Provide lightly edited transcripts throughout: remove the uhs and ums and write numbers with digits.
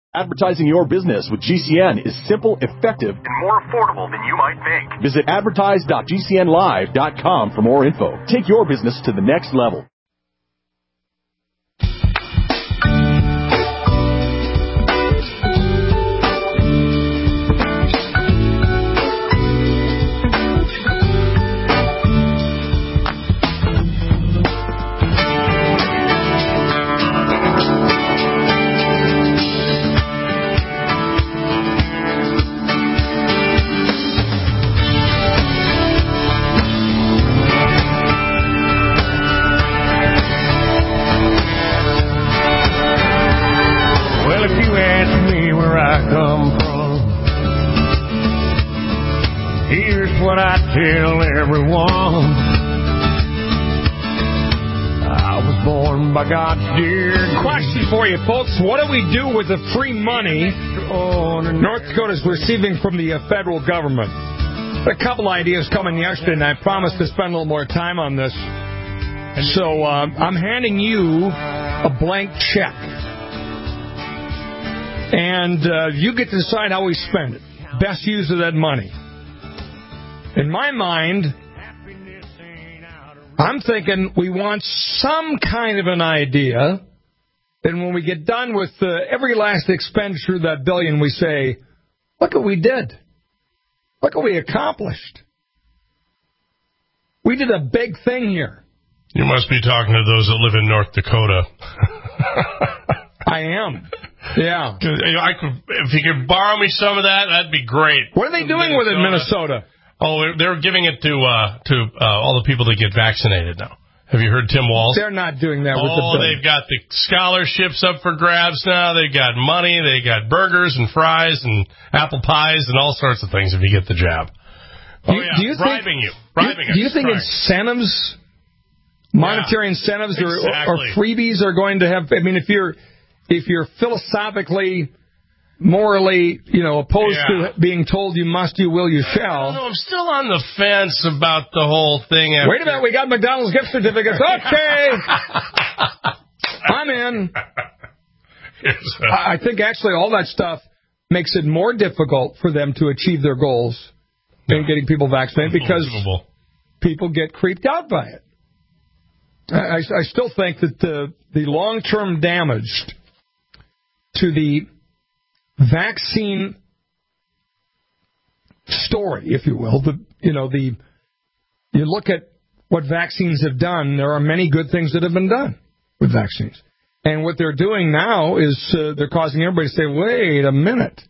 Advertising your business with GCN is simple, effective, and more affordable than you might think. Visit advertise.gcnlive.com for more info. Take your business to the next level. What I tell everyone, I was born by God's dear. Question for you, folks. What do we do with the free money North Dakota is receiving from the federal government? A couple ideas coming yesterday, and I promised to spend a little more time on this. So I'm handing you a blank check. And you get to decide how we spend it. Best use of that money. In my mind, I'm thinking we want some kind of an idea. And when we get done with every last expenditure of that billion, we say, look what we did. Look what we accomplished. We did a big thing here. You must be talking to those that live in North Dakota. I am. Yeah. If you could borrow me some of that, that'd be great. What are they doing with it in Minnesota? Oh, they're giving it to all the people that get vaccinated now. Have you heard Tim Walz? They're not doing that with the bill. They've got the scholarships up for grabs now. They've got money. They got burgers and fries and apple pies and all sorts of things if you get the jab. Bribing you. Do you think incentives, monetary incentives or freebies are going to have? I mean, if you're philosophically, morally, opposed to being told you must, you will, you shall. I'm still on the fence about the whole thing. Wait a minute, we got McDonald's gift certificates. Okay, I'm in. I think actually all that stuff makes it more difficult for them to achieve their goals than getting people vaccinated because people get creeped out by it. I still think that the long-term damage to the vaccine story, if you will, you look at what vaccines have done. There are many good things that have been done with vaccines, and what they're doing now is they're causing everybody to say, "Wait a minute,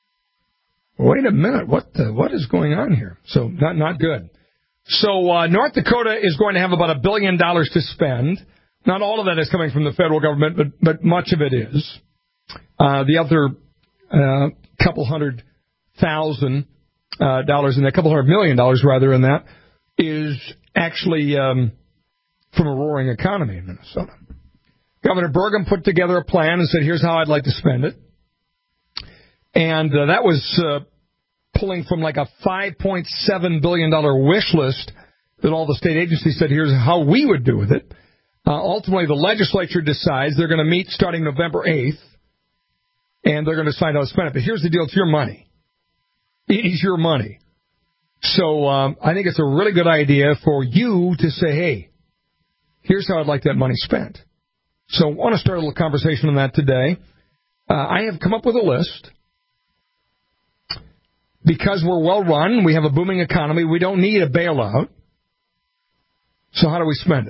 what is going on here?" So not good. So North Dakota is going to have about $1 billion to spend. Not all of that is coming from the federal government, but much of it is. The other couple $100,000 and a couple $100 million rather in that is actually from a roaring economy in Minnesota. Governor Burgum put together a plan and said, here's how I'd like to spend it. And that was pulling from like a $5.7 billion wish list that all the state agencies said, here's how we would do with it. Ultimately, the legislature decides they're going to meet starting November 8th. And they're going to decide how to spend it. But here's the deal. It's your money. It is your money. So I think it's a really good idea for you to say, hey, here's how I'd like that money spent. So I want to start a little conversation on that today. I have come up with a list. Because we're well run, we have a booming economy, we don't need a bailout. So how do we spend it?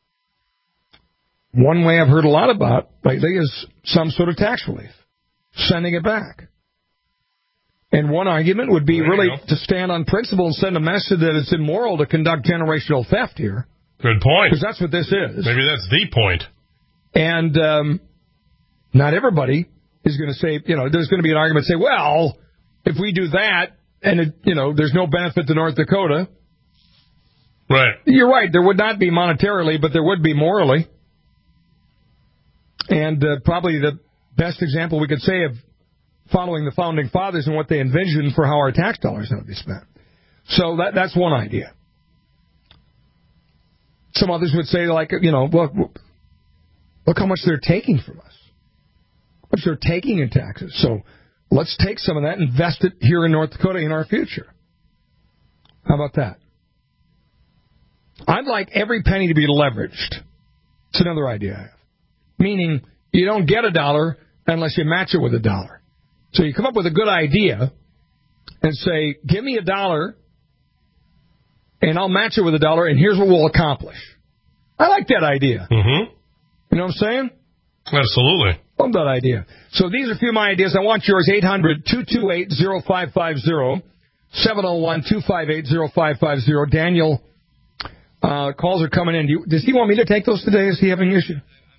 One way I've heard a lot about lately is some sort of tax relief. Sending it back. And one argument would be really to stand on principle and send a message that it's immoral to conduct generational theft here. Good point. Because that's what this is. Maybe that's the point. And not everybody is going to say, there's going to be an argument say, well, if we do that and, there's no benefit to North Dakota. Right. You're right. There would not be monetarily, but there would be morally. And probably the best example we could say of following the Founding Fathers and what they envisioned for how our tax dollars have to be spent. So that's one idea. Some others would say, look how much they're taking from us. much they're taking in taxes. So let's take some of that and invest it here in North Dakota in our future. How about that? I'd like every penny to be leveraged. It's another idea I have. Meaning, you don't get $1 unless you match it with $1. So you come up with a good idea and say, give me $1, and I'll match it with $1, and here's what we'll accomplish. I like that idea. Mm-hmm. You know what I'm saying? Absolutely. Love that idea. So these are a few of my ideas. I want yours. 800-228-0550, 701-258-0550. Daniel, calls are coming in. Does he want me to take those today? Is he having an issue?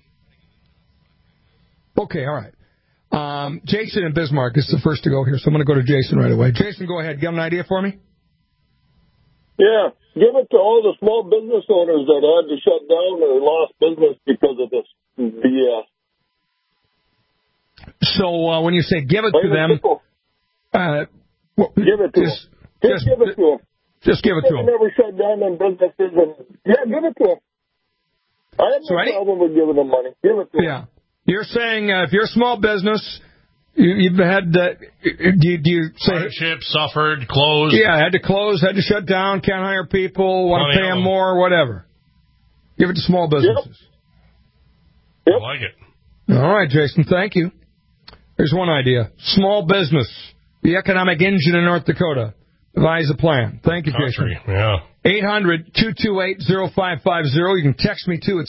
Okay, all right. Jason in Bismarck is the first to go here, so I'm going to go to Jason right away. Jason, go ahead. Got an idea for me? Yeah, give it to all the small business owners that had to shut down or lost business because of this BS. So when you say give it to them, give it to them. Just give it to them. Just give it to them. Never shut down them businesses. Give it to them. I have no problem with giving them money. Give it to them. Yeah. You're saying if you're a small business, you've had, do you say... Hardship, suffered, closed. Yeah, had to close, had to shut down, can't hire people, want to pay them more, whatever. Give it to small businesses. Yep. I like it. All right, Jason, thank you. Here's one idea. Small business, the economic engine in North Dakota. Devise a plan. Thank you, Jason. Yeah. 800-228-0550. You can text me, too, at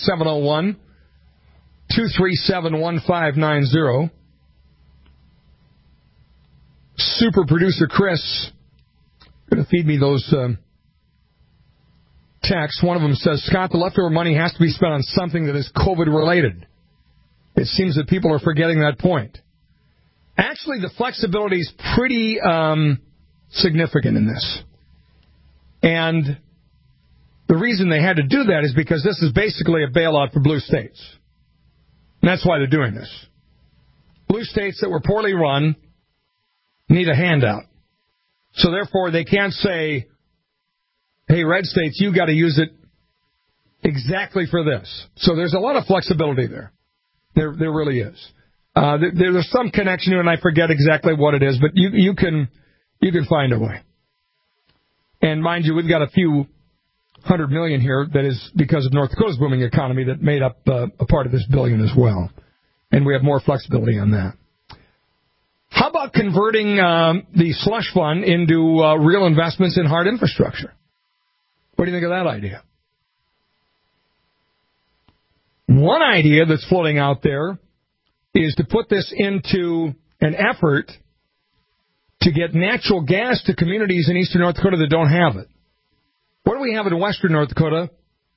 701-237-1590. Super producer Chris going to feed me those texts. One of them says, Scott, the leftover money has to be spent on something that is COVID-related. It seems that people are forgetting that point. Actually, the flexibility is pretty significant in this. And the reason they had to do that is because this is basically a bailout for blue states. And that's why they're doing this. Blue states that were poorly run need a handout. So therefore, they can't say, hey, red states, you got to use it exactly for this. So there's a lot of flexibility there. There really is. There's some connection, and I forget exactly what it is, but you can find a way. And mind you, we've got a few $100 million here that is because of North Dakota's booming economy that made up a part of this billion as well. And we have more flexibility on that. How about converting the slush fund into real investments in hard infrastructure? What do you think of that idea? One idea that's floating out there is to put this into an effort to get natural gas to communities in eastern North Dakota that don't have it. What do we have in western North Dakota?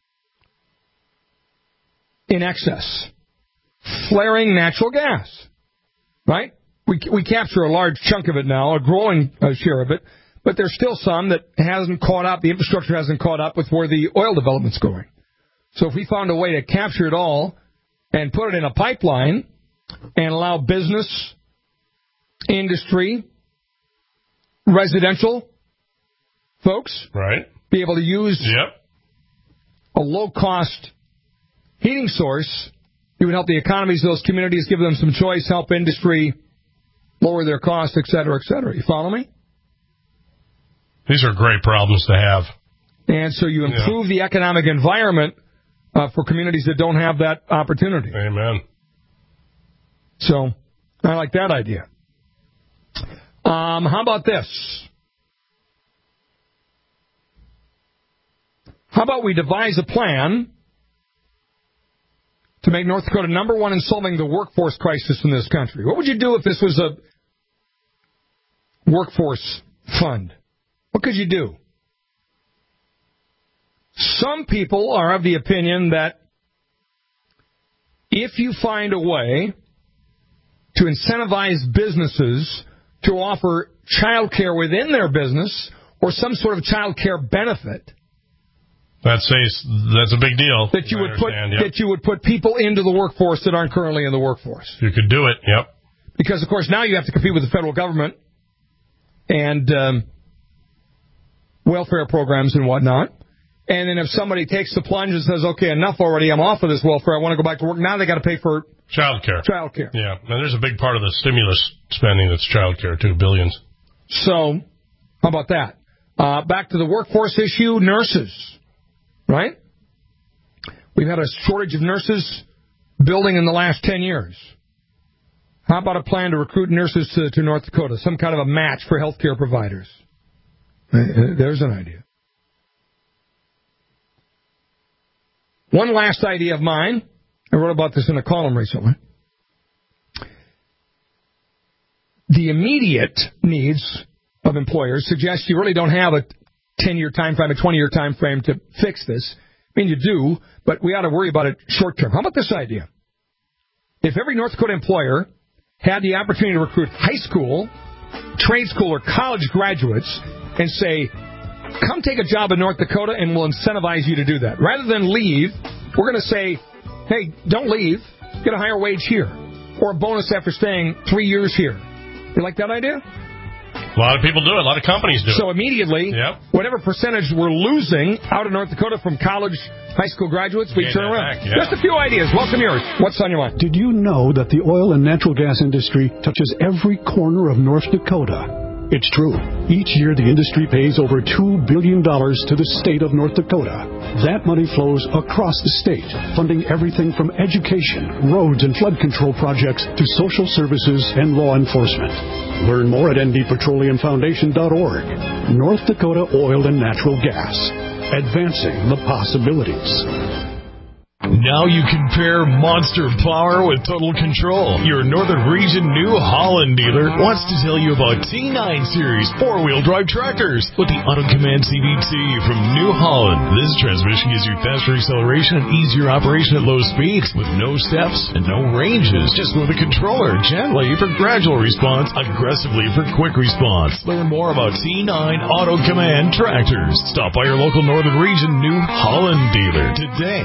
In excess. Flaring natural gas. Right? We capture a large chunk of it now, a growing share of it, but there's still some that hasn't caught up, the infrastructure hasn't caught up with where the oil development's going. So if we found a way to capture it all and put it in a pipeline and allow business, industry, residential folks be able to use a low-cost heating source, it would help the economies of those communities, give them some choice, help industry lower their costs, et cetera, et cetera. You follow me? These are great problems to have. And so you improve the economic environment for communities that don't have that opportunity. Amen. So I like that idea. How about this? How about we devise a plan to make North Dakota number one in solving the workforce crisis in this country? What would you do if this was a workforce fund? What could you do? Some people are of the opinion that if you find a way to incentivize businesses to offer child care within their business or some sort of child care benefit, that's a big deal. That you would put people into the workforce that aren't currently in the workforce. You could do it, yep. Because, of course, now you have to compete with the federal government and welfare programs and whatnot. And then if somebody takes the plunge and says, okay, enough already, I'm off of this welfare, I want to go back to work, now they got to pay for child care. Yeah, and there's a big part of the stimulus spending that's child care, too, billions. So, how about that? Back to the workforce issue, nurses, right? We've had a shortage of nurses building in the last 10 years. How about a plan to recruit nurses to North Dakota, some kind of a match for healthcare providers? There's an idea. One last idea of mine, I wrote about this in a column recently. The immediate needs of employers suggest you really don't have a 10-year time frame, a 20-year time frame to fix this. I mean, you do, but we ought to worry about it short term. How about this idea? If every North Dakota employer had the opportunity to recruit high school, trade school, or college graduates and say, come take a job in North Dakota and we'll incentivize you to do that. Rather than leave, we're going to say, hey, don't leave. Get a higher wage here. Or a bonus after staying 3 years here. You like that idea? A lot of people do it. A lot of companies do it. So immediately, whatever percentage we're losing out of North Dakota from college, high school graduates, we turn around. Just a few ideas. Welcome yours. What's on your mind? Did you know that the oil and natural gas industry touches every corner of North Dakota? It's true. Each year, the industry pays over $2 billion to the state of North Dakota. That money flows across the state, funding everything from education, roads, and flood control projects to social services and law enforcement. Learn more at ndpetroleumfoundation.org. North Dakota Oil and Natural Gas. Advancing the possibilities. Now you can pair monster power with total control. Your Northern Region New Holland dealer wants to tell you about T9 Series 4-wheel drive tractors with the Auto Command CVT from New Holland. This transmission gives you faster acceleration and easier operation at low speeds with no steps and no ranges. Just with a controller, gently for gradual response, aggressively for quick response. Learn more about T9 Auto Command tractors. Stop by your local Northern Region New Holland dealer today.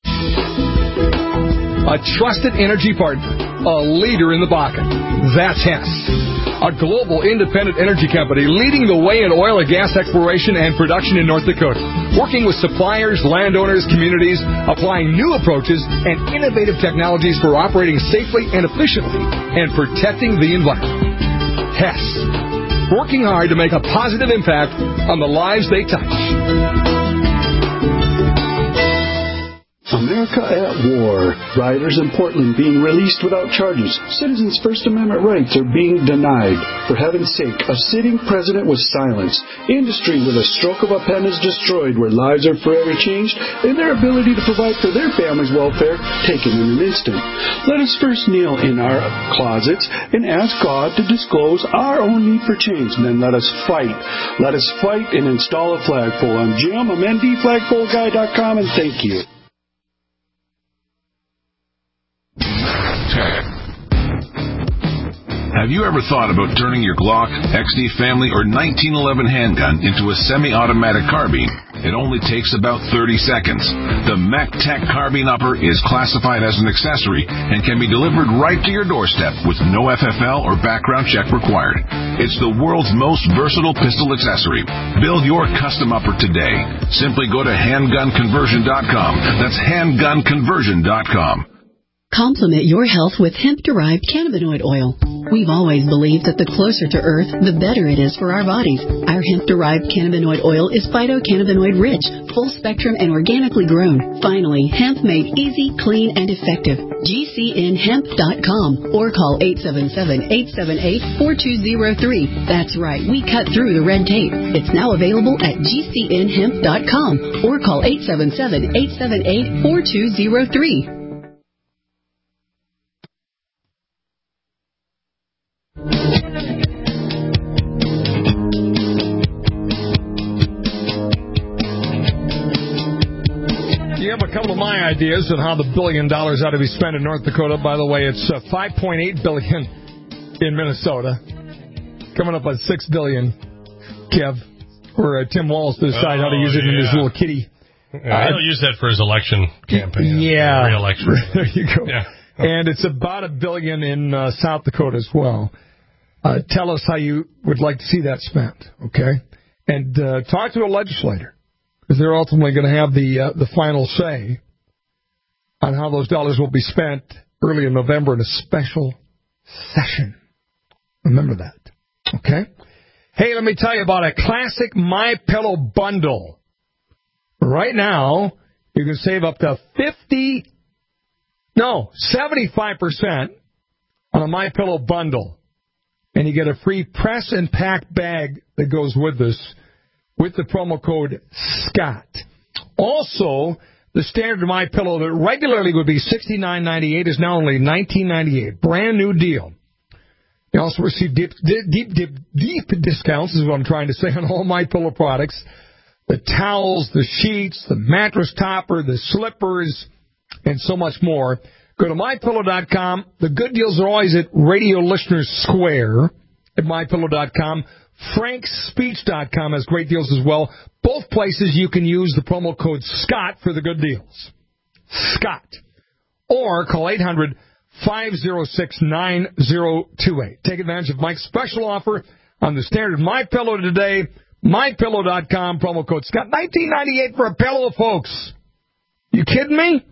A trusted energy partner, a leader in the Bakken. That's Hess, a global independent energy company leading the way in oil and gas exploration and production in North Dakota, working with suppliers, landowners, communities, applying new approaches and innovative technologies for operating safely and efficiently and protecting the environment. Hess, working hard to make a positive impact on the lives they touch. America at war. Rioters in Portland being released without charges. Citizens' First Amendment rights are being denied. For heaven's sake, a sitting president was silenced. Industry with a stroke of a pen is destroyed, where lives are forever changed and their ability to provide for their family's welfare taken in an instant. Let us first kneel in our closets and ask God to disclose our own need for change. And then let us fight. Let us fight and install a flagpole. I'm Jim. I'm ndflagpoleguy.com, and thank you. Have you ever thought about turning your Glock, XD Family, or 1911 handgun into a semi-automatic carbine? It only takes about 30 seconds. The MacTech Carbine Upper is classified as an accessory and can be delivered right to your doorstep with no FFL or background check required. It's the world's most versatile pistol accessory. Build your custom upper today. Simply go to handgunconversion.com. That's handgunconversion.com. Complement your health with hemp-derived cannabinoid oil. We've always believed that the closer to Earth, the better it is for our bodies. Our hemp-derived cannabinoid oil is phytocannabinoid-rich, full-spectrum, and organically grown. Finally, hemp made easy, clean, and effective. GCNhemp.com or call 877-878-4203. That's right, we cut through the red tape. It's now available at GCNhemp.com or call 877-878-4203. You have a couple of my ideas on how the $1 billion ought to be spent in North Dakota. By the way, it's $5.8 billion in Minnesota, coming up on $6 billion. Kev, or Tim Walz to decide how to use it in his little kitty. He'll use that for his election campaign. Yeah, re-election. There you go. Yeah. And it's about $1 billion in South Dakota as well. Tell us how you would like to see that spent, okay? And talk to a legislator. because they're ultimately going to have the final say on how those dollars will be spent early in November in a special session. Remember that. Okay? Hey, let me tell you about a classic MyPillow bundle. Right now, you can save up to 75% on a MyPillow bundle. And you get a free press and pack bag that goes with this with the promo code SCOTT. Also, the standard MyPillow that regularly would be $69.98 is now only $19.98. Brand new deal. You also receive deep discounts, is what I'm trying to say, on all MyPillow products. The towels, the sheets, the mattress topper, the slippers, and so much more. Go to MyPillow.com. The good deals are always at Radio Listeners Square at MyPillow.com. FrankSpeech.com has great deals as well. Both places you can use the promo code SCOTT for the good deals. SCOTT. Or call 800-506-9028. Take advantage of Mike's special offer on the standard MyPillow today. MyPillow.com, promo code SCOTT. $19.98 for a pillow, folks. You kidding me?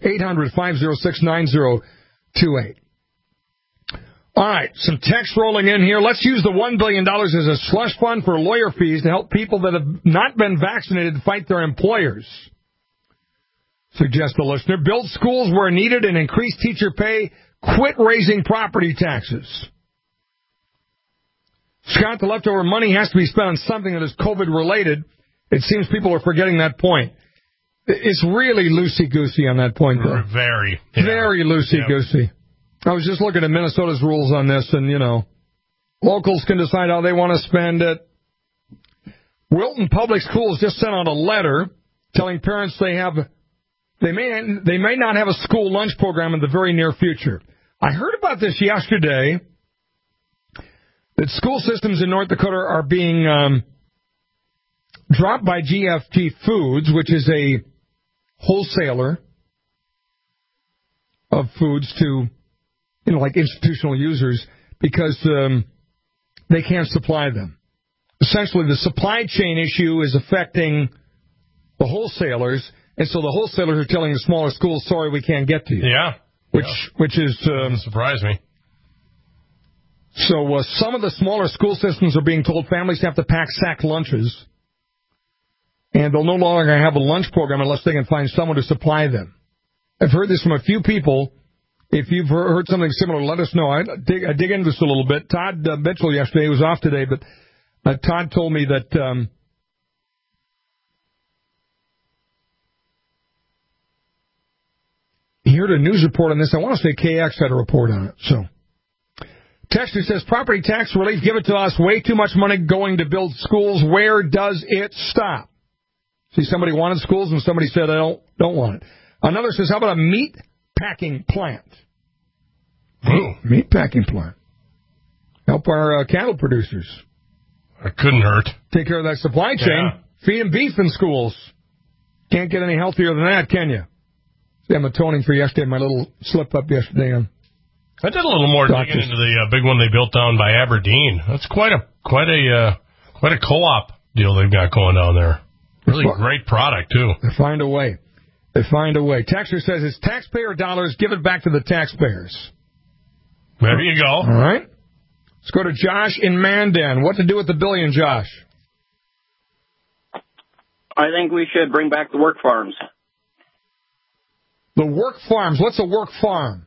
800-506-9028. All right, some text rolling in here. Let's use the $1 billion as a slush fund for lawyer fees to help people that have not been vaccinated fight their employers. Suggests the listener. Build schools where needed and increase teacher pay. Quit raising property taxes. Scott, the leftover money has to be spent on something that is COVID-related. It seems people are forgetting that point. It's really loosey-goosey on that point, though. Very. Yeah. Very loosey-goosey. Yep. I was just looking at Minnesota's rules on this, and, locals can decide how they want to spend it. Wilton Public Schools just sent out a letter telling parents they may not have a school lunch program in the very near future. I heard about this yesterday, that school systems in North Dakota are being dropped by GFG Foods, which is a wholesaler of foods to, like institutional users, because they can't supply them. Essentially, the supply chain issue is affecting the wholesalers, and so the wholesalers are telling the smaller schools, sorry, we can't get to you. Yeah. Which is... doesn't surprise me. So some of the smaller school systems are being told families have to pack sack lunches, and they'll no longer have a lunch program unless they can find someone to supply them. I've heard this from a few people. If you've heard something similar, let us know. I dig into this a little bit. Todd Mitchell yesterday was off today, but Todd told me that he heard a news report on this. I want to say KX had a report on it. So, Texter says, property tax relief, give it to us. Way too much money going to build schools. Where does it stop? See, somebody wanted schools and somebody said, I don't want it. Another says, how about a meat packing plant? Ooh. Meat packing plant. Help our cattle producers. It couldn't hurt. Take care of that supply chain. Yeah. Feed them beef in schools. Can't get any healthier than that, can you? See, I'm atoning for yesterday, my little slip up yesterday on I did a little more digging into the big one they built down by Aberdeen. That's quite a co-op deal they've got going down there. Really great product, too. They find a way. Texter says, it's taxpayer dollars. Give it back to the taxpayers. There you go. All right. Let's go to Josh in Mandan. What to do with the billion, Josh? I think we should bring back the work farms. The work farms. What's a work farm?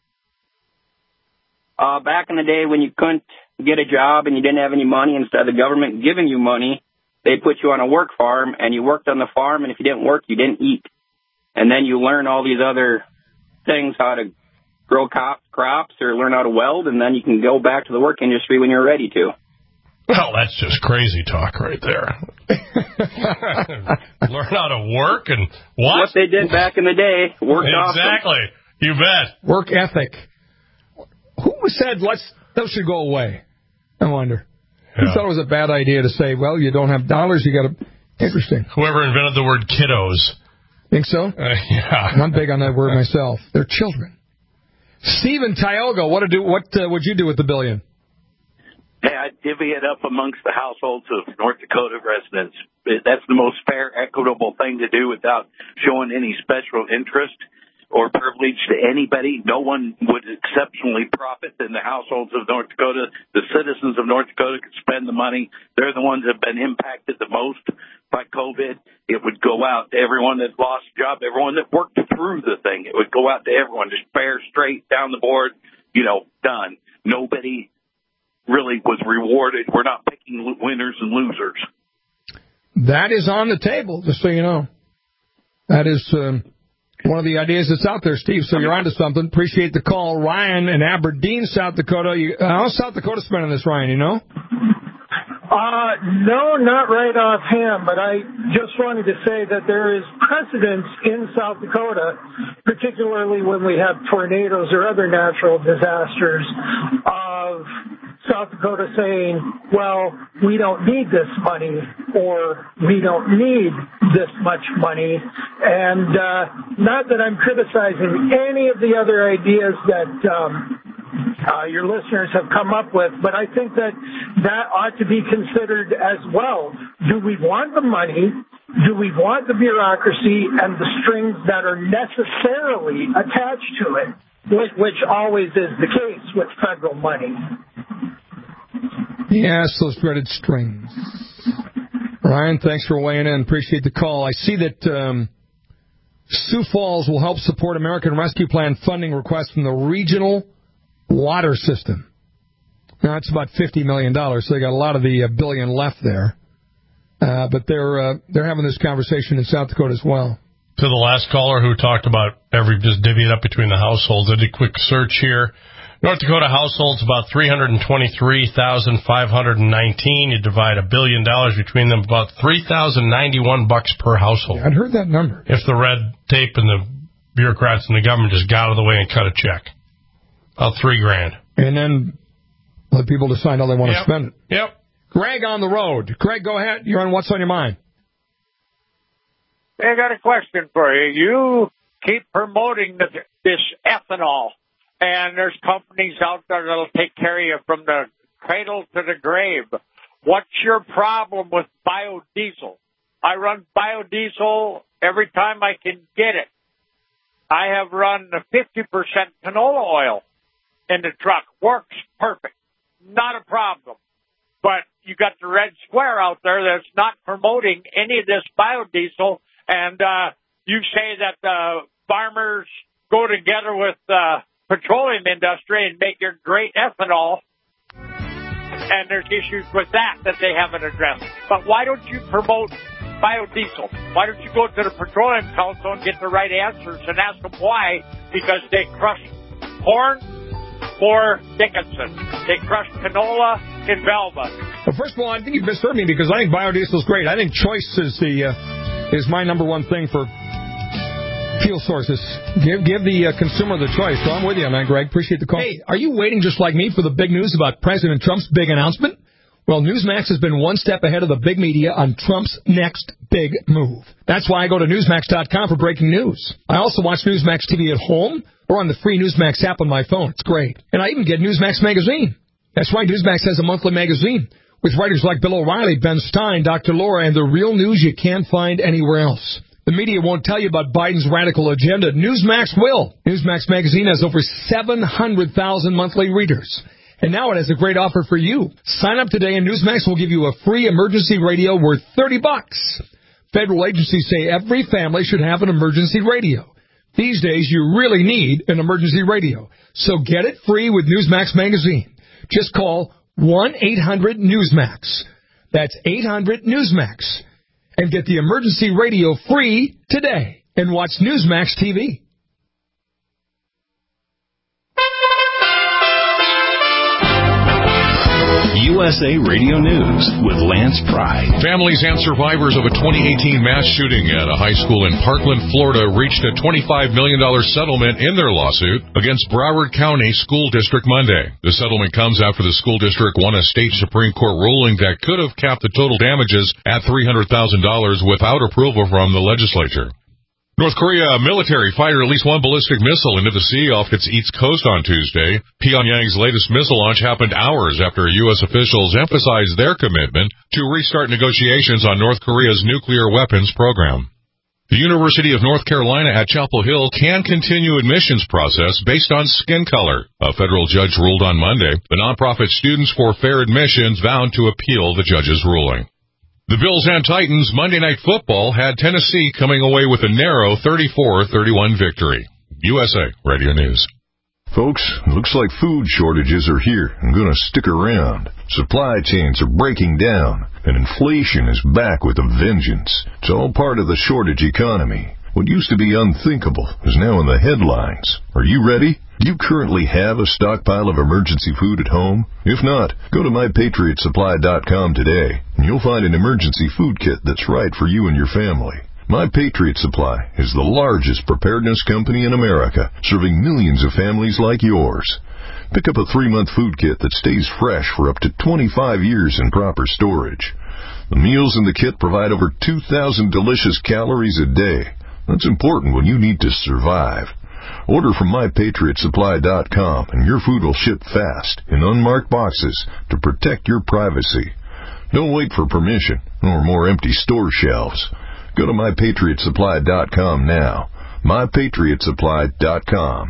Back in the day when you couldn't get a job and you didn't have any money, instead of the government giving you money, they put you on a work farm, and you worked on the farm, and if you didn't work, you didn't eat. And then you learn all these other things, how to grow crops or learn how to weld, and then you can go back to the work industry when you're ready to. Well, that's just crazy talk right there. Learn how to work and what? What they did back in the day. Worked exactly. Awesome. You bet. Work ethic. Who said those should go away? I wonder. Who thought it was a bad idea to say, well, you don't have dollars, you got to... Interesting. Whoever invented the word kiddos. Think so? Yeah. I'm big on that word myself. They're children. Steve in Tioga, what would you do with the billion? Hey, I divvy it up amongst the households of North Dakota residents. That's the most fair, equitable thing to do without showing any special interest or privilege to anybody. No one would exceptionally profit in the households of North Dakota. The citizens of North Dakota could spend the money. They're the ones that have been impacted the most by COVID. It would go out to everyone that lost a job, everyone that worked through the thing. It would go out to everyone, just fair, straight, down the board, done. Nobody really was rewarded. We're not picking winners and losers. That is on the table, just so you know. That is one of the ideas that's out there, Steve, so you're onto something. Appreciate the call. Ryan in Aberdeen, South Dakota. How's South Dakota spending this, Ryan, you know? No, not right offhand, but I just wanted to say that there is precedence in South Dakota, particularly when we have tornadoes or other natural disasters, of South Dakota saying, well, we don't need this money, or we don't need this much money. And not that I'm criticizing any of the other ideas that your listeners have come up with, but I think that ought to be considered as well. Do we want the money? Do we want the bureaucracy and the strings that are necessarily attached to it, which always is the case with federal money? Yes, those dreaded strings. Ryan, thanks for weighing in. Appreciate the call. I see that Sioux Falls will help support American Rescue Plan funding requests from the regional water system. Now, it's about $50 million, so they got a lot of the billion left there. But they're having this conversation in South Dakota as well. To the last caller who talked about just divvying up between the households, I did a quick search here. North Dakota households about 323,519. You divide $1 billion between them, about $3,091 per household. Yeah, I'd heard that number. If the red tape and the bureaucrats and the government just got out of the way and cut a check, about $3,000. And then let people decide how they want to spend it. Yep. Greg on the road. Greg, go ahead. You're on What's on Your Mind. Hey, I got a question for you. You keep promoting this ethanol. And there's companies out there that'll take care of you from the cradle to the grave. What's your problem with biodiesel? I run biodiesel every time I can get it. I have run 50% canola oil in the truck. Works perfect. Not a problem. But you got the red square out there that's not promoting any of this biodiesel. And you say that the farmers go together with petroleum industry and make your great ethanol, and there's issues with that they haven't addressed. But why don't you promote biodiesel? Why don't you go to the Petroleum Council and get the right answers and ask them why? Because they crush corn for Dickinson. They crush canola in Velva. Well, first of all, I think you've misheard me because I think biodiesel is great. I think choice is my number one thing for fuel sources. Give the consumer the choice. So I'm with you, man, Greg. Appreciate the call. Hey, are you waiting just like me for the big news about President Trump's big announcement? Well, Newsmax has been one step ahead of the big media on Trump's next big move. That's why I go to Newsmax.com for breaking news. I also watch Newsmax TV at home or on the free Newsmax app on my phone. It's great. And I even get Newsmax magazine. That's right, Newsmax has a monthly magazine with writers like Bill O'Reilly, Ben Stein, Dr. Laura, and the real news you can't find anywhere else. The media won't tell you about Biden's radical agenda. Newsmax will. Newsmax magazine has over 700,000 monthly readers. And now it has a great offer for you. Sign up today and Newsmax will give you a free emergency radio worth $30. Federal agencies say every family should have an emergency radio. These days, you really need an emergency radio. So get it free with Newsmax magazine. Just call 1-800-NEWSMAX. That's 800-NEWSMAX. And get the emergency radio free today and watch Newsmax TV. USA Radio News with Lance Pride. Families and survivors of a 2018 mass shooting at a high school in Parkland, Florida, reached a $25 million settlement in their lawsuit against Broward County School District Monday. The settlement comes after the school district won a state Supreme Court ruling that could have capped the total damages at $300,000 without approval from the legislature. North Korea military fired at least one ballistic missile into the sea off its east coast on Tuesday. Pyongyang's latest missile launch happened hours after U.S. officials emphasized their commitment to restart negotiations on North Korea's nuclear weapons program. The University of North Carolina at Chapel Hill can continue admissions process based on skin color. A federal judge ruled on Monday. The nonprofit Students for Fair Admissions vowed to appeal the judge's ruling. The Bills and Titans Monday Night Football had Tennessee coming away with a narrow 34-31 victory. USA Radio News. Folks, looks like food shortages are here and going to stick around. Supply chains are breaking down, and inflation is back with a vengeance. It's all part of the shortage economy. What used to be unthinkable is now in the headlines. Are you ready? Do you currently have a stockpile of emergency food at home? If not, go to MyPatriotSupply.com today, and you'll find an emergency food kit that's right for you and your family. My Patriot Supply is the largest preparedness company in America, serving millions of families like yours. Pick up a 3-month food kit that stays fresh for up to 25 years in proper storage. The meals in the kit provide over 2,000 delicious calories a day. That's important when you need to survive. Order from MyPatriotSupply.com and your food will ship fast in unmarked boxes to protect your privacy. Don't wait for permission or more empty store shelves. Go to MyPatriotSupply.com now. MyPatriotSupply.com.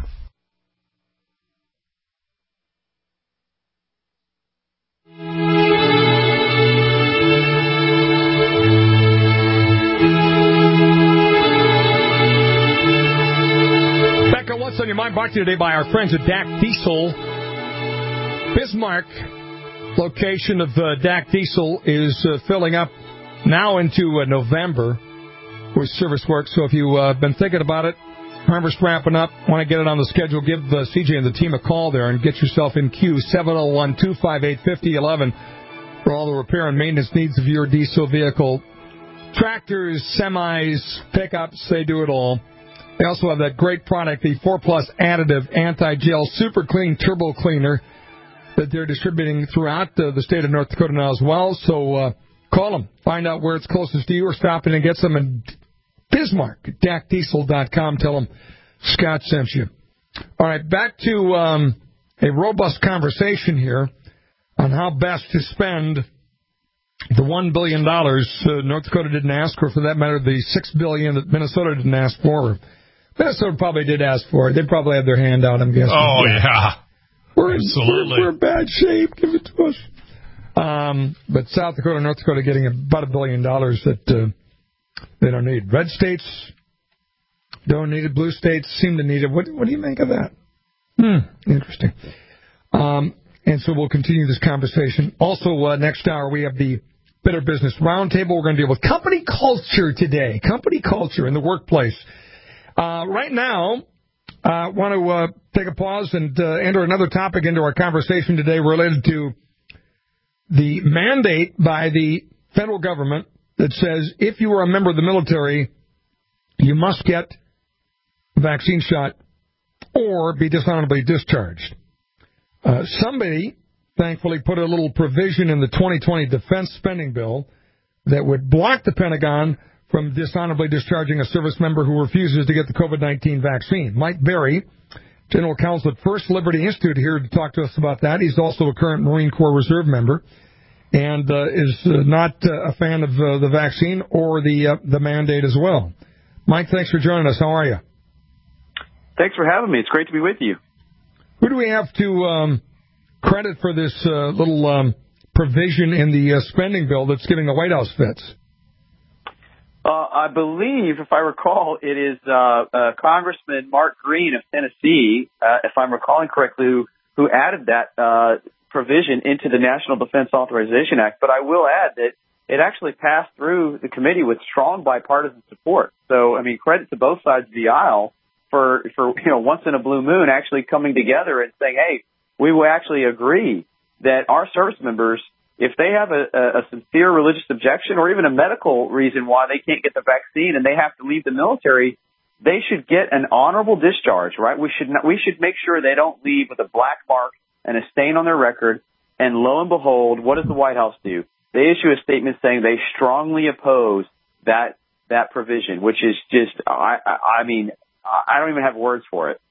What's on your mind? Brought to you today by our friends at DAC Diesel. Bismarck location of DAC Diesel is filling up now into November with service work. So if you've been thinking about it, November's wrapping up, want to get it on the schedule, give CJ and the team a call there and get yourself in queue, 701-258-5011 for all the repair and maintenance needs of your diesel vehicle. Tractors, semis, pickups, they do it all. They also have that great product, the 4 Plus Additive Anti-Gel Super Clean Turbo Cleaner that they're distributing throughout the state of North Dakota now as well. So call them. Find out where it's closest to you or stop in and get some in Bismarck at DACDiesel.com. Tell them Scott sent you. All right, back to a robust conversation here on how best to spend the $1 billion North Dakota didn't ask for that matter, the $6 billion that Minnesota didn't ask for. Minnesota probably did ask for it. They probably have their hand out, I'm guessing. Oh, yeah. We're in bad shape. Give it to us. But South Dakota and North Dakota getting about $1 billion that they don't need. Red states don't need it. Blue states seem to need it. What do you make of that? Interesting. And so we'll continue this conversation. Also, next hour, we have the Better Business Roundtable. We're going to deal with company culture today. Company culture in the workplace. Right now, I want to take a pause and enter another topic into our conversation today related to the mandate by the federal government that says if you are a member of the military, you must get a vaccine shot or be dishonorably discharged. Somebody, thankfully, put a little provision in the 2020 defense spending bill that would block the Pentagon from dishonorably discharging a service member who refuses to get the COVID-19 vaccine. Mike Berry, General Counsel at First Liberty Institute, here to talk to us about that. He's also a current Marine Corps Reserve member and is not a fan of the vaccine or the mandate as well. Mike, thanks for joining us. How are you? Thanks for having me. It's great to be with you. Who do we have to credit for this little provision in the spending bill that's giving the White House fits? I believe, if I recall, it is Congressman Mark Green of Tennessee, if I'm recalling correctly, who added that provision into the National Defense Authorization Act. But I will add that it actually passed through the committee with strong bipartisan support. So, I mean, credit to both sides of the aisle for once in a blue moon actually coming together and saying, hey, we will actually agree that our service members, if they have a sincere religious objection or even a medical reason why they can't get the vaccine and they have to leave the military, they should get an honorable discharge, right? We should make sure they don't leave with a black mark and a stain on their record. And lo and behold, what does the White House do? They issue a statement saying they strongly oppose that that provision, which is just, I mean, I don't even have words for it.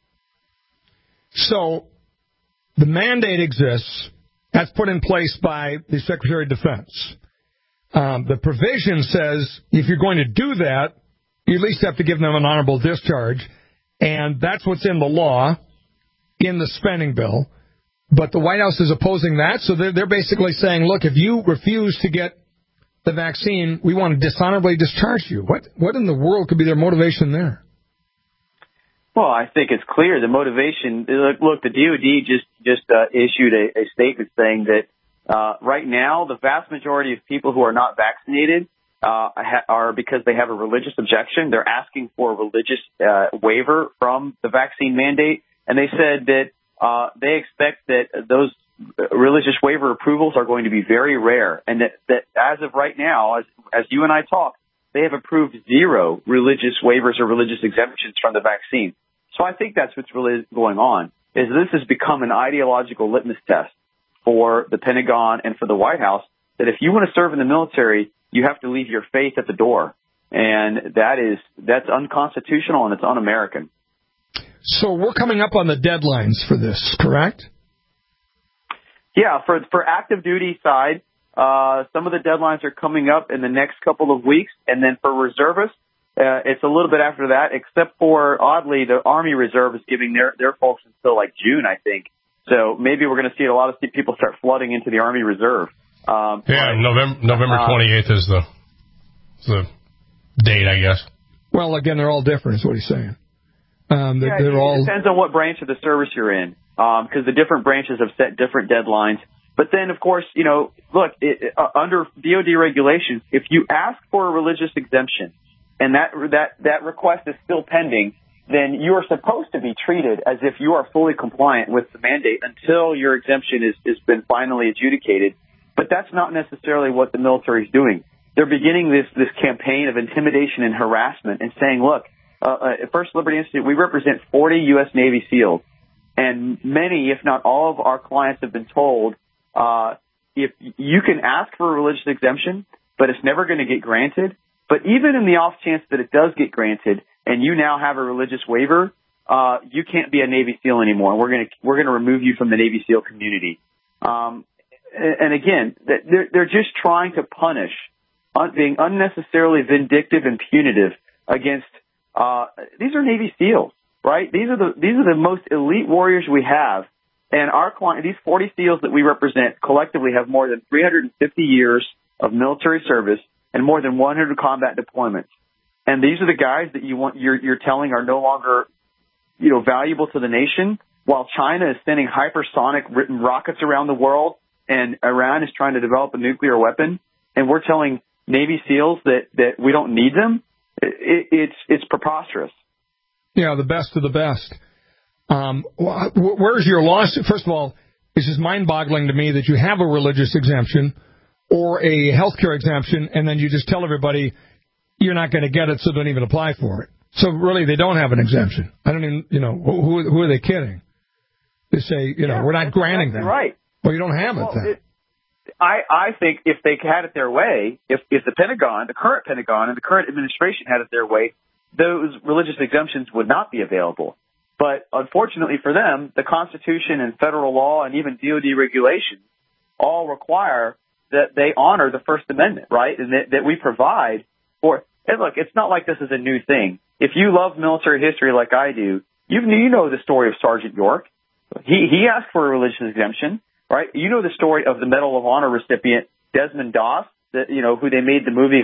So the mandate exists. That's put in place by the Secretary of Defense. The provision says if you're going to do that, you at least have to give them an honorable discharge, and that's what's in the law, in the spending bill. But the White House is opposing that, so they're basically saying, look, if you refuse to get the vaccine, we want to dishonorably discharge you. What in the world could be their motivation there? Well, I think it's clear the motivation. Look, the DoD just issued a statement saying that right now the vast majority of people who are not vaccinated are because they have a religious objection. They're asking for a religious waiver from the vaccine mandate, and they said that they expect that those religious waiver approvals are going to be very rare, and that as of right now, as you and I talk, they have approved 0 religious waivers or religious exemptions from the vaccine. So I think that's what's really going on, is this has become an ideological litmus test for the Pentagon and for the White House, that if you want to serve in the military, you have to leave your faith at the door. And that's unconstitutional and it's un-American. So we're coming up on the deadlines for this, correct? Yeah, for active duty side, some of the deadlines are coming up in the next couple of weeks. And then for reservists, it's a little bit after that, except for, oddly, the Army Reserve is giving their folks until like June, I think. So maybe we're going to see a lot of people start flooding into the Army Reserve. November 28th is the date, I guess. Well, again, they're all different, is what he's saying. It depends on what branch of the service you're in, because the different branches have set different deadlines. But then, of course, look, under DoD regulations, if you ask for a religious exemption and that request is still pending, then you are supposed to be treated as if you are fully compliant with the mandate until your exemption has been finally adjudicated. But that's not necessarily what the military is doing. They're beginning this campaign of intimidation and harassment and saying, look, at First Liberty Institute, we represent 40 U.S. Navy SEALs, and many, if not all of our clients have been told, if you can ask for a religious exemption, but it's never going to get granted. But even in the off chance that it does get granted and you now have a religious waiver, you can't be a Navy SEAL anymore. We're going to remove you from the Navy SEAL community. And again, they're just trying to punish, being unnecessarily vindictive and punitive against. These are Navy SEALs, right? These are the most elite warriors we have, and our client, these 40 SEALs that we represent collectively have more than 350 years of military service and more than 100 combat deployments. And these are the guys that you're telling are no longer, valuable to the nation, while China is sending hypersonic rockets around the world and Iran is trying to develop a nuclear weapon, and we're telling Navy SEALs that we don't need them. It's preposterous. Yeah, the best of the best. Where's your lawsuit? First of all, it's just mind-boggling to me that you have a religious exemption or a healthcare exemption, and then you just tell everybody you're not going to get it, so don't even apply for it. So really, they don't have an exemption. I don't even, who are they kidding? They say, we're not granting them. Right. Well, you don't have it then. I think if they had it their way, if the Pentagon, the current Pentagon and the current administration had it their way, those religious exemptions would not be available. But unfortunately for them, the Constitution and federal law and even DoD regulations all require that they honor the First Amendment, right? And that we provide for. And look, it's not like this is a new thing. If you love military history like I do, you know the story of Sergeant York. He asked for a religious exemption. Right, you know the story of the Medal of Honor recipient Desmond Doss, who they made the movie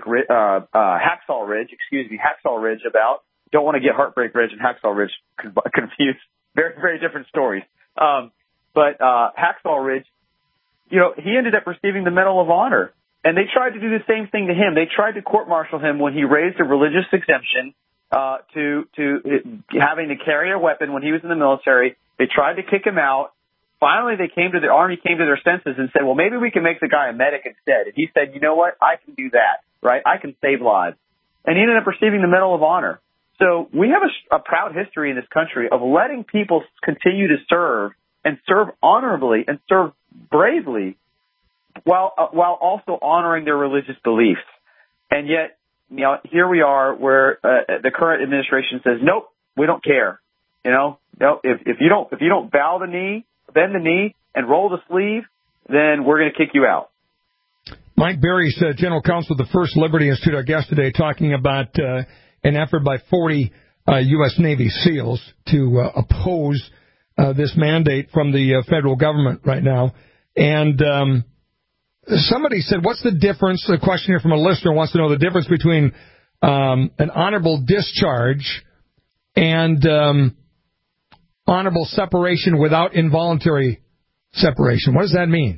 Hacksaw Ridge about. Don't want to get Heartbreak Ridge and Hacksaw Ridge confused. Very, very different stories. But Hacksaw Ridge, he ended up receiving the Medal of Honor, and they tried to do the same thing to him. They tried to court-martial him when he raised a religious exemption to having to carry a weapon when he was in the military. They tried to kick him out. Finally, the Army came to their senses and said, well, maybe we can make the guy a medic instead. And he said, you know what? I can do that, right? I can save lives. And he ended up receiving the Medal of Honor. So we have a proud history in this country of letting people continue to serve and serve honorably and serve bravely while also honoring their religious beliefs. And yet here we are where the current administration says, nope, we don't care. No, if you don't bend the knee, and roll the sleeve, then we're going to kick you out. Mike Berry's general counsel of the First Liberty Institute, our guest today, talking about an effort by 40 U.S. Navy SEALs to oppose this mandate from the federal government right now. And somebody said, what's the difference? A question here from a listener wants to know the difference between an honorable discharge and honorable separation without involuntary separation. What does that mean?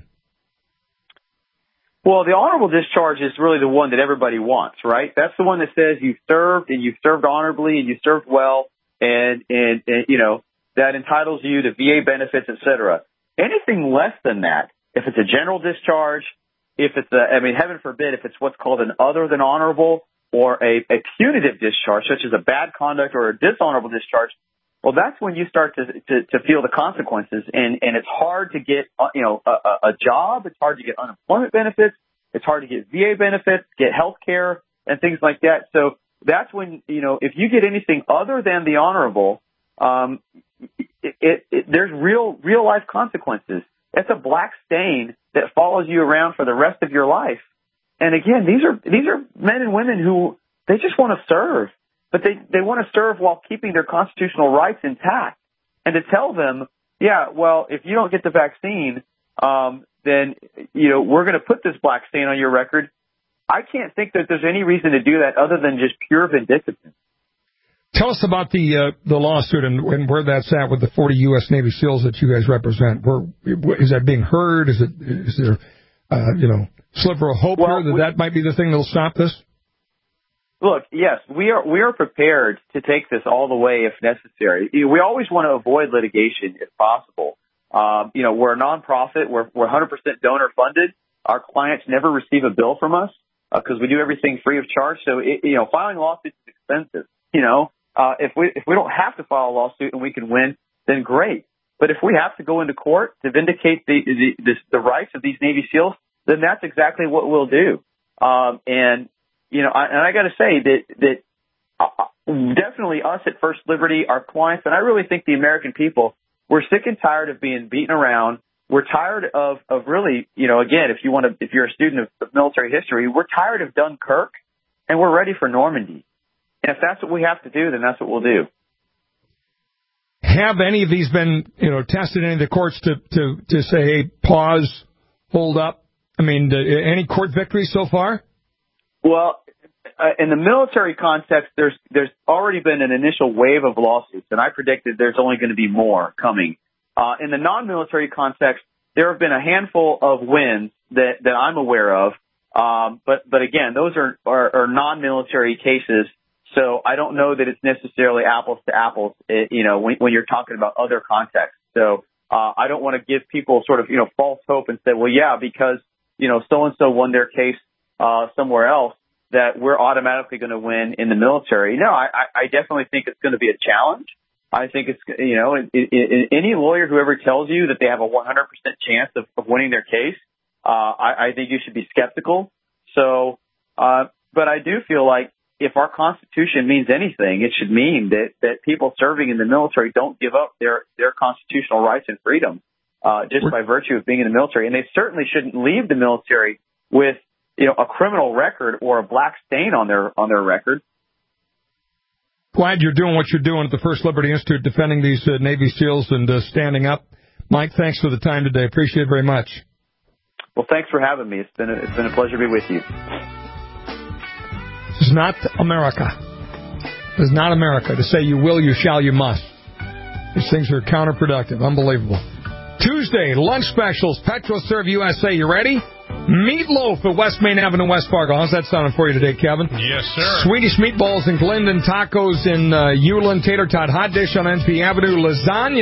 Well, the honorable discharge is really the one that everybody wants, right? That's the one that says you've served and you've served honorably and you served well and that entitles you to VA benefits, et cetera. Anything less than that, if it's a general discharge, if it's heaven forbid, if it's what's called an other than honorable or a punitive discharge, such as a bad conduct or a dishonorable discharge, well, that's when you start to feel the consequences, and it's hard to get a job. It's hard to get unemployment benefits. It's hard to get VA benefits, get health care, and things like that. So that's when if you get anything other than the honorable, there's real life consequences. It's a black stain that follows you around for the rest of your life. And again, these are men and women who they just want to serve. But they want to serve while keeping their constitutional rights intact. And to tell them, yeah, well, if you don't get the vaccine, then, we're going to put this black stain on your record. I can't think that there's any reason to do that other than just pure vindictiveness. Tell us about the lawsuit and where that's at with the 40 U.S. Navy SEALs that you guys represent. Is that being heard? Is there sliver of hope here that might be the thing that'll stop this? Look, yes, we are prepared to take this all the way if necessary. We always want to avoid litigation if possible. We're a nonprofit. We're 100% donor funded. Our clients never receive a bill from us because we do everything free of charge. So, filing lawsuits is expensive. If we don't have to file a lawsuit and we can win, then great. But if we have to go into court to vindicate the rights of these Navy SEALs, then that's exactly what we'll do. I got to say that definitely us at First Liberty, our clients, and I really think the American people, we're sick and tired of being beaten around. We're tired of really, again, if you're a student of military history, we're tired of Dunkirk, and we're ready for Normandy. And if that's what we have to do, then that's what we'll do. Have any of these been, tested in any of the courts to say, hey, pause, hold up? I mean, any court victories so far? Well, in the military context, there's already been an initial wave of lawsuits, and I predicted there's only going to be more coming. In the non-military context, there have been a handful of wins that I'm aware of, but again, those are non-military cases, so I don't know that it's necessarily apples to apples, when you're talking about other contexts. So I don't want to give people sort of false hope and say, well, yeah, because so and so won their case somewhere else, that we're automatically going to win in the military. No, I definitely think it's going to be a challenge. I think it's, any lawyer who ever tells you that they have a 100% chance of winning their case, I think you should be skeptical. So, but I do feel like if our Constitution means anything, it should mean that people serving in the military don't give up their constitutional rights and freedom, just by virtue of being in the military. And they certainly shouldn't leave the military with, a criminal record or a black stain on their record. Glad you're doing what you're doing at the First Liberty Institute, defending these Navy SEALs and standing up. Mike, thanks for the time today. Appreciate it very much. Well, thanks for having me. It's been a pleasure to be with you. This is not America. This is not America to say you will, you shall, you must. These things are counterproductive. Unbelievable. Tuesday, lunch specials, PetroServe USA. You ready? Meatloaf at West Main Avenue, West Fargo. How's that sounding for you today, Kevin? Yes, sir. Swedish meatballs in Glendon, tacos in Ulan, tater tot hot dish on NP Avenue, lasagna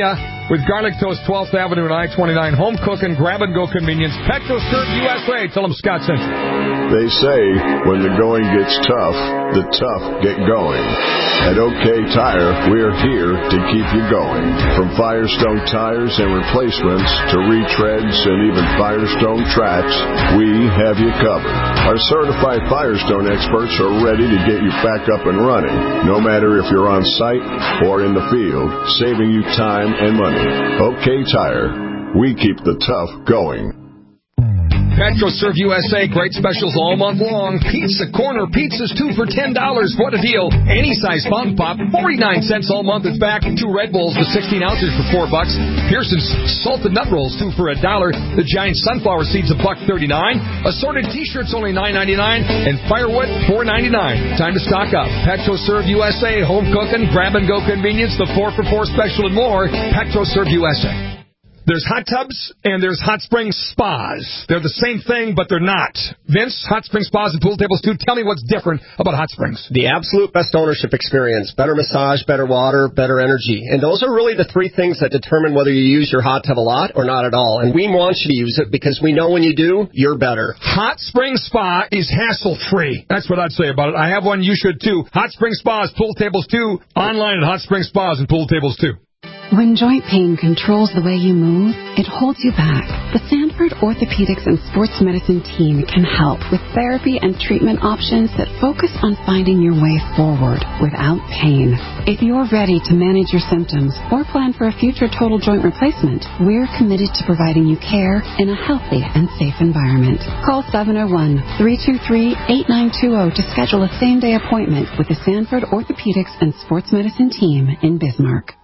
with garlic toast, 12th Avenue and I-29. Home cooking, grab-and-go convenience. PetroServe USA. Tell them Scott sent you. They say when the going gets tough, the tough get going. At OK Tire, we're here to keep you going. From Firestone tires and replacements to retreads and even Firestone tracks, we have you covered. Our certified Firestone experts are ready to get you back up and running, no matter if you're on site or in the field, saving you time and money. OK Tire, we keep the tough going. PetroServe USA, great specials all month long. Pizza Corner pizzas, 2 for $10. What a deal. Any size fountain pop, 49 cents all month. It's back. 2 Red Bulls with 16 ounces for $4. Pearson's salted nut rolls, 2 for $1. The giant sunflower seeds, $1.39. Assorted t-shirts, only $9.99. And firewood, $4.99. Time to stock up. PetroServe USA, home cooking, grab-and-go convenience, the 4 for $4 special and more. PetroServe USA. There's hot tubs and there's hot spring spas. They're the same thing, but they're not. Vince, hot spring spas and pool tables too. Tell me what's different about hot springs. The absolute best ownership experience. Better massage, better water, better energy. And those are really the 3 things that determine whether you use your hot tub a lot or not at all. And we want you to use it because we know when you do, you're better. Hot Spring Spa is hassle-free. That's what I'd say about it. I have one. You should too. Hot Spring Spas, pool tables too. Online at Hot Spring Spas and pool tables too. When joint pain controls the way you move, it holds you back. The Sanford Orthopedics and Sports Medicine team can help with therapy and treatment options that focus on finding your way forward without pain. If you're ready to manage your symptoms or plan for a future total joint replacement, we're committed to providing you care in a healthy and safe environment. Call 701-323-8920 to schedule a same-day appointment with the Sanford Orthopedics and Sports Medicine team in Bismarck.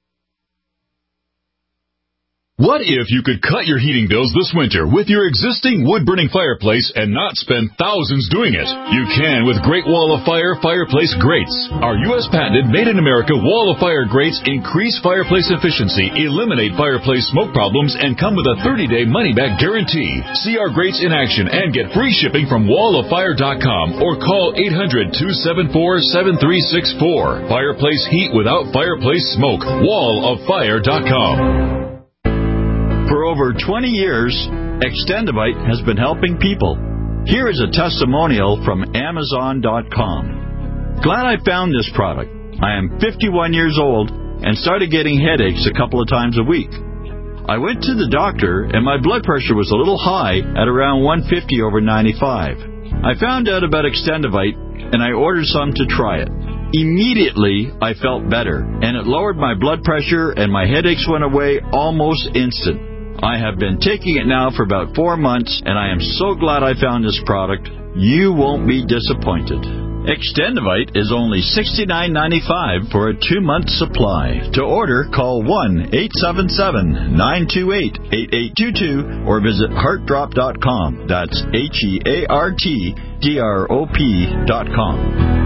What if you could cut your heating bills this winter with your existing wood-burning fireplace and not spend thousands doing it? You can with Great Wall of Fire fireplace grates. Our U.S. patented made-in-America Wall of Fire grates increase fireplace efficiency, eliminate fireplace smoke problems, and come with a 30-day money-back guarantee. See our grates in action and get free shipping from walloffire.com or call 800-274-7364. Fireplace heat without fireplace smoke. walloffire.com. For over 20 years, Extendivite has been helping people. Here is a testimonial from Amazon.com. Glad I found this product. I am 51 years old and started getting headaches a couple of times a week. I went to the doctor and my blood pressure was a little high at around 150 over 95. I found out about Extendivite and I ordered some to try it. Immediately, I felt better, and it lowered my blood pressure and my headaches went away almost instant. I have been taking it now for about 4 months, and I am so glad I found this product. You won't be disappointed. Extendivite is only $69.95 for a 2-month supply. To order, call 1-877-928-8822 or visit heartdrop.com. That's HEARTDROP.com.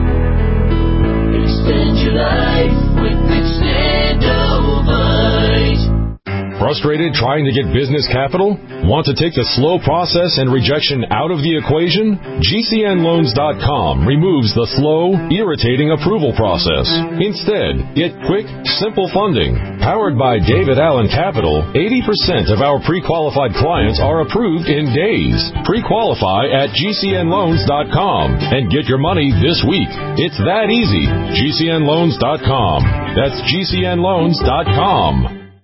Extend your life with Extendivite. Frustrated trying to get business capital? Want to take the slow process and rejection out of the equation? GCNloans.com removes the slow, irritating approval process. Instead, get quick, simple funding. Powered by David Allen Capital, 80% of our pre-qualified clients are approved in days. Pre-qualify at GCNloans.com and get your money this week. It's that easy. GCNloans.com. That's GCNloans.com.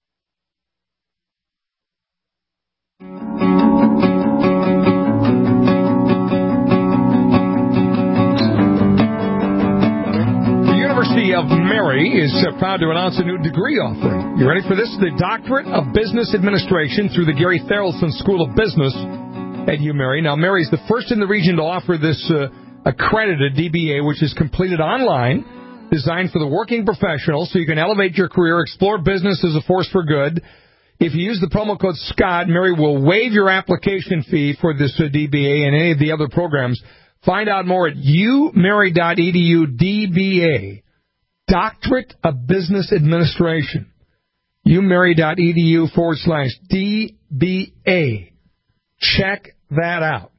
Of Mary is proud to announce a new degree offering. You ready for this? The Doctorate of Business Administration through the Gary Tharaldson School of Business at UMary. Now, Mary's the first in the region to offer this accredited DBA, which is completed online, designed for the working professional, so you can elevate your career, explore business as a force for good. If you use the promo code Scott, Mary will waive your application fee for this DBA and any of the other programs. Find out more at umary.edu DBA. Doctorate of Business Administration. umary.edu/DBA. Check that out.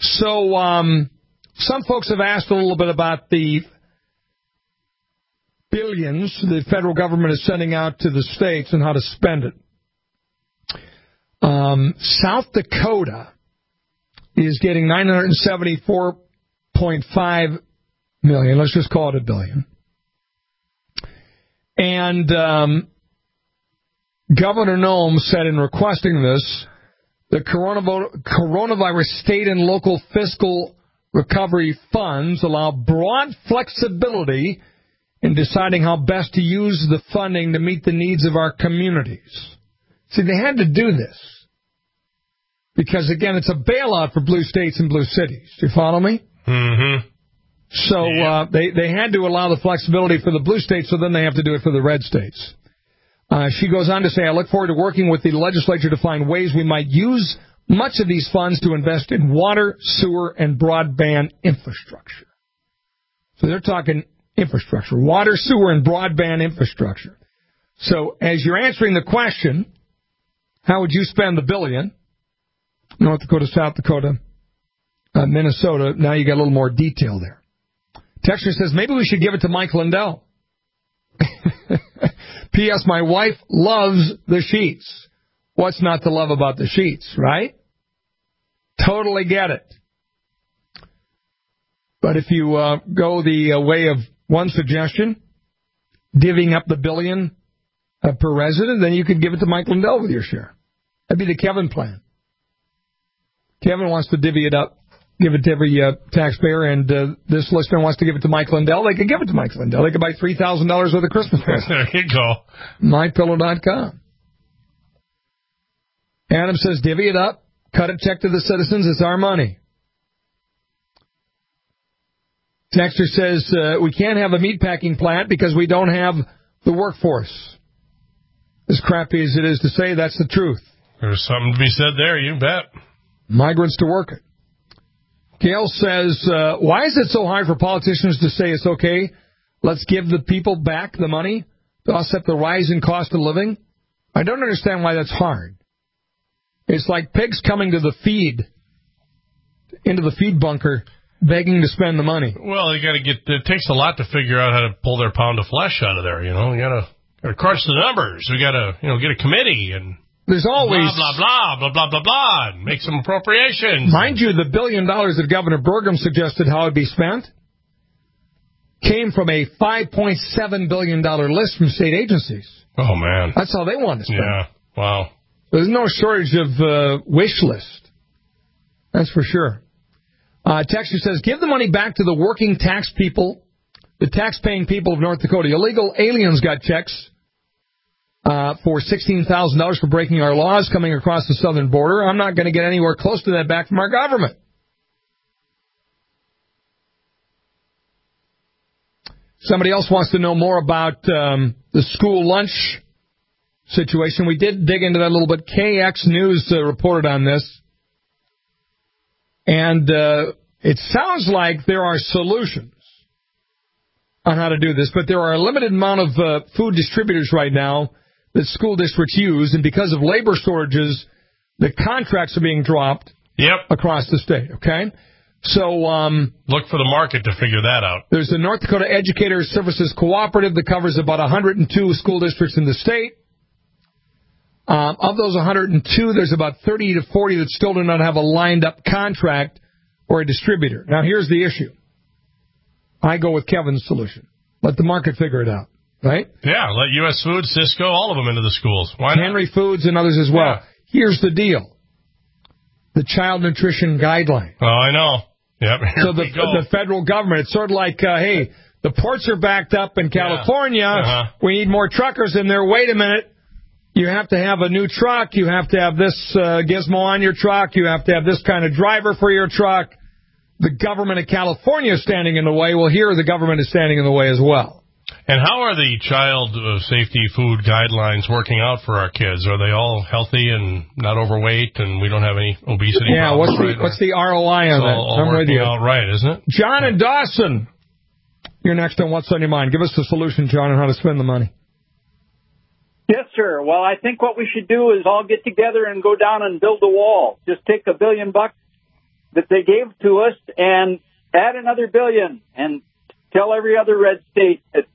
So, some folks have asked a little bit about the billions the federal government is sending out to the states and how to spend it. South Dakota is getting $974.5 million. Let's just call it $1 billion. And Governor Noem said in requesting this, the coronavirus state and local fiscal recovery funds allow broad flexibility in deciding how best to use the funding to meet the needs of our communities. See, they had to do this because, again, it's a bailout for blue states and blue cities. Do you follow me? Mm-hmm. So they had to allow the flexibility for the blue states, so then they have to do it for the red states. She goes on to say, I look forward to working with the legislature to find ways we might use much of these funds to invest in water, sewer, and broadband infrastructure. So they're talking infrastructure, water, sewer, and broadband infrastructure. So as you're answering the question, how would you spend the $1 billion? North Dakota, South Dakota, Minnesota. Now you got a little more detail there. Texture says, maybe we should give it to Mike Lindell. P.S. My wife loves the sheets. What's not to love about the sheets, right? Totally get it. But if you go the way of one suggestion, divvying up the $1 billion per resident, then you could give it to Mike Lindell with your share. That'd be the Kevin plan. Kevin wants to divvy it up, give it to every taxpayer, and this listener wants to give it to Mike Lindell. They could give it to Mike Lindell. They could buy $3,000 worth of Christmas presents. There you go. MyPillow.com. Adam says, divvy it up, cut a check to the citizens. It's our money. Texter says, we can't have a meatpacking plant because we don't have the workforce. As crappy as it is to say, that's the truth. There's something to be said there, you bet. Migrants to work it. Gail says, why is it so hard for politicians to say it's okay? Let's give the people back the money to offset the rise in cost of living. I don't understand why that's hard. It's like pigs coming to the feed, into the feed bunker, begging to spend the money. Well, you got to it takes a lot to figure out how to pull their pound of flesh out of there, you know. You got to crunch the numbers. We got to, get a committee and there's always blah, blah, blah, blah, blah, blah, blah, and make some appropriations. Mind you, the $1 billion that Governor Burgum suggested how it be spent came from a $5.7 billion list from state agencies. Oh, man. That's how they want to spend it. Yeah, wow. There's no shortage of wish list. That's for sure. Texture says, give the money back to the working tax people, the tax-paying people of North Dakota. Illegal aliens got checks for $16,000 for breaking our laws coming across the southern border. I'm not going to get anywhere close to that back from our government. Somebody else wants to know more about the school lunch situation. We did dig into that a little bit. KX News reported on this. And it sounds like there are solutions on how to do this, but there are a limited amount of food distributors right now that school districts use, and because of labor shortages, the contracts are being dropped across the state, okay? So look for the market to figure that out. There's the North Dakota Educator Services Cooperative that covers about 102 school districts in the state. Of those 102, there's about 30 to 40 that still do not have a lined-up contract or a distributor. Now, here's the issue. I go with Kevin's solution. Let the market figure it out, right? Yeah, let U.S. Foods, Cisco, all of them into the schools. Why not? Henry Foods and others as well. Yeah. Here's the deal. The Child Nutrition Guideline. Oh, I know. Yep. So the federal government, it's sort of like, hey, the ports are backed up in California. Yeah. We need more truckers in there. Wait a minute. You have to have a new truck. You have to have this gizmo on your truck. You have to have this kind of driver for your truck. The government of California is standing in the way. Well, here the government is standing in the way as well. And how are the child safety food guidelines working out for our kids? Are they all healthy and not overweight, and we don't have any obesity? Yeah, what's the ROI on that? I'm with you. All right, isn't it? John and Dawson, you're next on What's on Your Mind. Give us the solution, John, on how to spend the money. Yes, sir. Well, I think what we should do is all get together and go down and build a wall. Just take $1 billion that they gave to us and add another $1 billion and tell every other red state that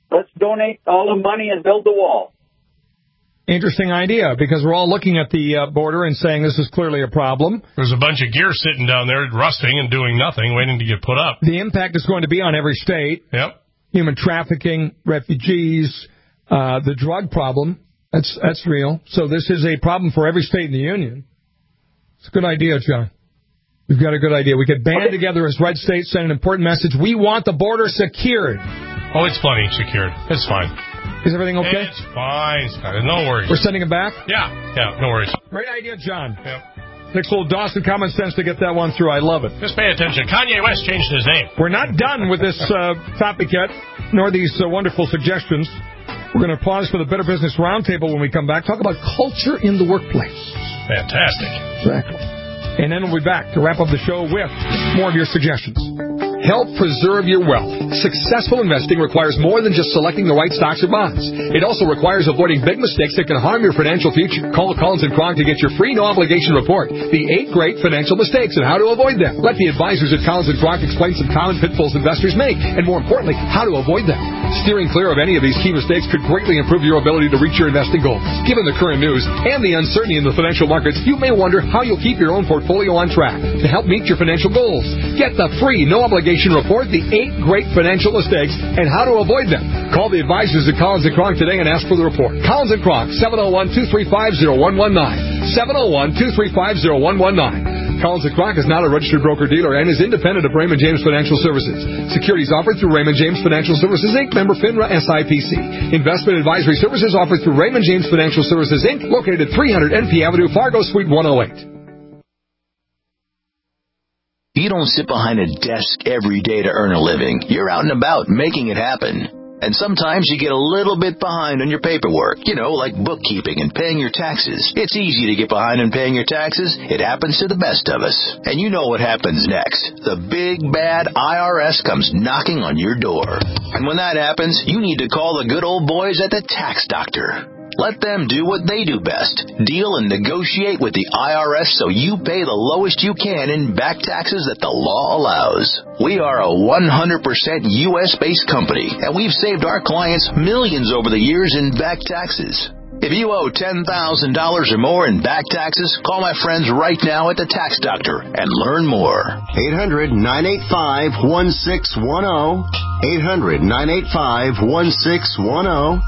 Let's donate all the money and build the wall. Interesting idea, because we're all looking at the border and saying this is clearly a problem. There's a bunch of gear sitting down there rusting and doing nothing, waiting to get put up. The impact is going to be on every state. Yep. Human trafficking, refugees, the drug problem. That's real. So this is a problem for every state in the union. It's a good idea, John. We've got a good idea. We could band together as red states, send an important message. We want the border secured. Oh, it's plenty secured. It's fine. Is everything okay? It's fine, Scott. No worries. We're sending it back? Yeah, no worries. Great idea, John. Yep. Takes a little Dawson common sense to get that one through. I love it. Just pay attention. Kanye West changed his name. We're not done with this topic yet, nor these wonderful suggestions. We're going to pause for the Better Business Roundtable when we come back. Talk about culture in the workplace. Fantastic. Exactly. And then we'll be back to wrap up the show with more of your suggestions. Help preserve your wealth. Successful investing requires more than just selecting the right stocks or bonds. It also requires avoiding big mistakes that can harm your financial future. Call Collins & Kronk to get your free no-obligation report, The 8 Great Financial Mistakes and How to Avoid Them. Let the advisors at Collins & Kronk explain some common pitfalls investors make, and more importantly, how to avoid them. Steering clear of any of these key mistakes could greatly improve your ability to reach your investing goals. Given the current news and the uncertainty in the financial markets, you may wonder how you'll keep your own portfolio on track to help meet your financial goals. Get the free no-obligation report, The 8 Great Financial Mistakes and How to Avoid Them. Call the advisors at Collins & Kronk today and ask for the report. Collins & Kronk, 701-235-0119. 701-235-0119. Collins & Kronk is not a registered broker-dealer and is independent of Raymond James Financial Services. Securities offered through Raymond James Financial Services, Inc., member FINRA SIPC. Investment advisory services offered through Raymond James Financial Services, Inc., located at 300 NP Avenue, Fargo, Suite 108. You don't sit behind a desk every day to earn a living. You're out and about making it happen. And sometimes you get a little bit behind on your paperwork, like bookkeeping and paying your taxes. It's easy to get behind on paying your taxes. It happens to the best of us. And you know what happens next. The big, bad IRS comes knocking on your door. And when that happens, you need to call the good old boys at the Tax Doctor. Let them do what they do best. Deal and negotiate with the IRS so you pay the lowest you can in back taxes that the law allows. We are a 100% U.S.-based company, and we've saved our clients millions over the years in back taxes. If you owe $10,000 or more in back taxes, call my friends right now at the Tax Doctor and learn more. 800-985-1610. 800-985-1610.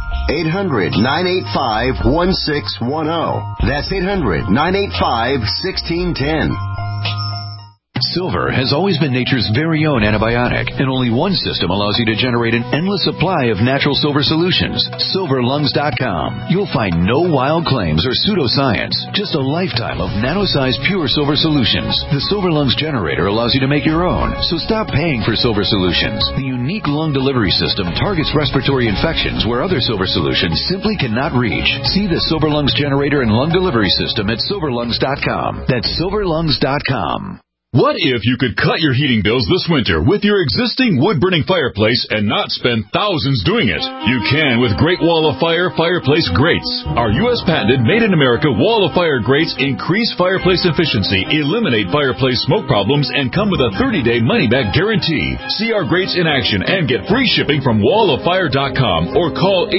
800-985-1610. That's 800-985-1610. Silver has always been nature's very own antibiotic, and only one system allows you to generate an endless supply of natural silver solutions. SilverLungs.com. You'll find no wild claims or pseudoscience, just a lifetime of nano-sized pure silver solutions. The Silver Lungs generator allows you to make your own, so stop paying for silver solutions. The unique lung delivery system targets respiratory infections where other silver solutions simply cannot reach. See the Silver Lungs generator and lung delivery system at SilverLungs.com. That's SilverLungs.com. What if you could cut your heating bills this winter with your existing wood-burning fireplace and not spend thousands doing it? You can with Great Wall of Fire Fireplace Grates. Our U.S. patented made-in-America Wall of Fire grates increase fireplace efficiency, eliminate fireplace smoke problems, and come with a 30-day money-back guarantee. See our grates in action and get free shipping from walloffire.com or call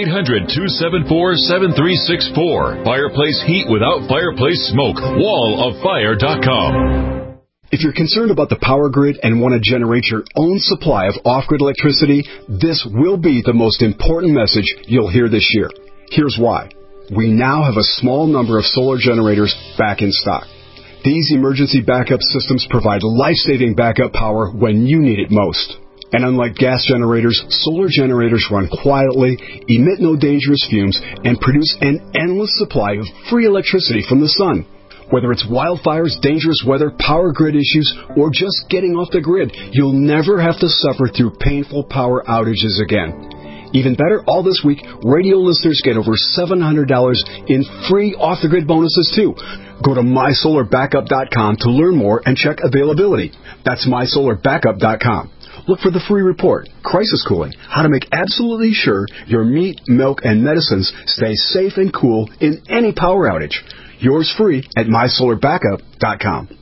800-274-7364. Fireplace heat without fireplace smoke. walloffire.com. If you're concerned about the power grid and want to generate your own supply of off-grid electricity, this will be the most important message you'll hear this year. Here's why. We now have a small number of solar generators back in stock. These emergency backup systems provide life-saving backup power when you need it most. And unlike gas generators, solar generators run quietly, emit no dangerous fumes, and produce an endless supply of free electricity from the sun. Whether it's wildfires, dangerous weather, power grid issues, or just getting off the grid, you'll never have to suffer through painful power outages again. Even better, all this week, radio listeners get over $700 in free off-the-grid bonuses, too. Go to mysolarbackup.com to learn more and check availability. That's mysolarbackup.com. Look for the free report, Crisis Cooling, how to make absolutely sure your meat, milk, and medicines stay safe and cool in any power outage. Yours free at mysolarbackup.com.